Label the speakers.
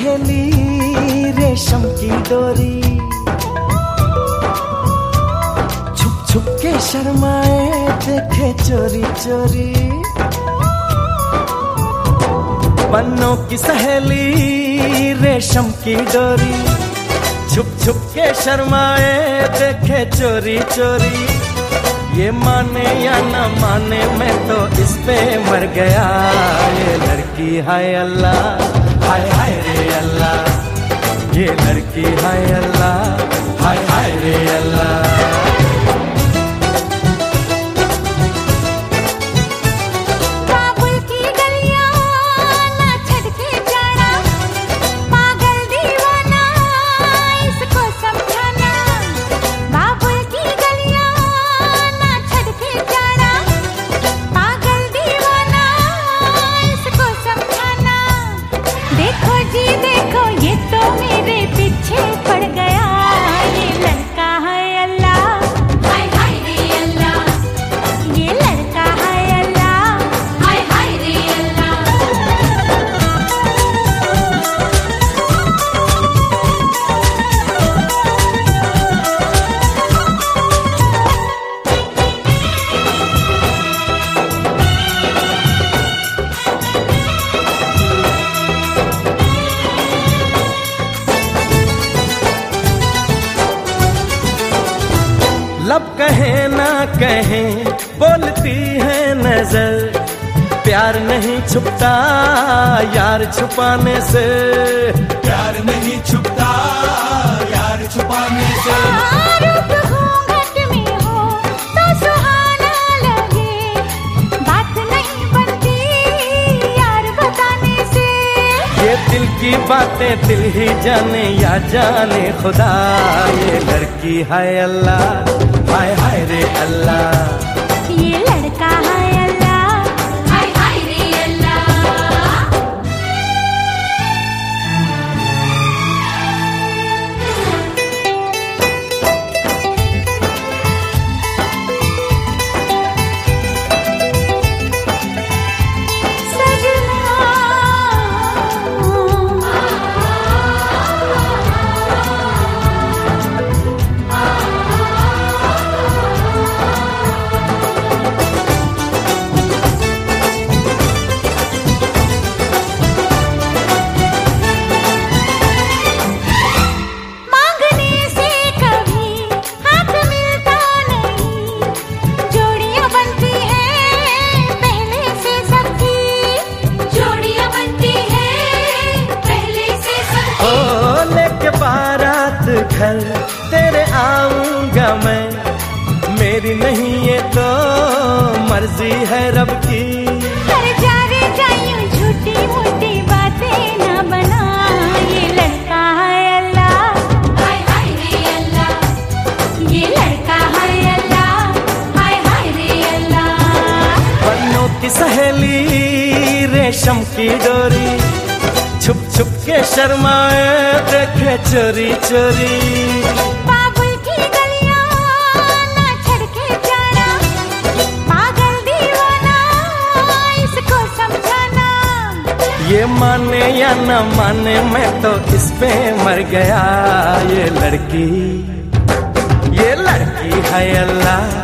Speaker 1: सहेली रेशम की डोरी, छुप छुप के शर्माए देखे चोरी चोरी। पन्नों की सहेली रेशम की डोरी, छुप छुप के शर्माए देखे चोरी चोरी। ये माने या न माने मैं तो इस पे मर गया। ये लड़की हाय अल्लाह, हाय हाय रे अल्लाह। ये लड़की हाय अल्लाह, हाय हाय रे अल्लाह। लब कहे ना कहे बोलती है नजर, प्यार नहीं छुपता यार छुपाने से।
Speaker 2: प्यार नहीं छुपता यार छुपाने से।
Speaker 3: रूप घूंघट में हो तो सुहाना लगे, बात नहीं बनती यार बताने से।
Speaker 1: ये दिल की बातें दिल ही जाने या जाने खुदा। ये लड़की हाय अल्लाह, हाय हाय रे अल्लाह।
Speaker 3: ये लड़का हाय अल्लाह, हाय हाय रे अल्लाह।
Speaker 1: घर तेरे आऊंगा मैं, मेरी नहीं ये तो मर्जी है रब की।
Speaker 3: कर जा रे जायूं झूठी मूठी बातें ना बना। ये लड़का है अल्लाह, हाय हाय रे अल्लाह। ये लड़का है अल्लाह, हाय हाय रे अल्लाह।
Speaker 1: पन्नों की सहेली रेशम की डोरी, छुप छुप के शर्माए देखे चोरी चोरी।
Speaker 3: बाबुल की गलियां ना छड़ के जाना, पागल दीवाना इसको समझाना।
Speaker 1: ये माने या न माने मैं तो इस पे मर गया। ये लड़की है अल्लाह,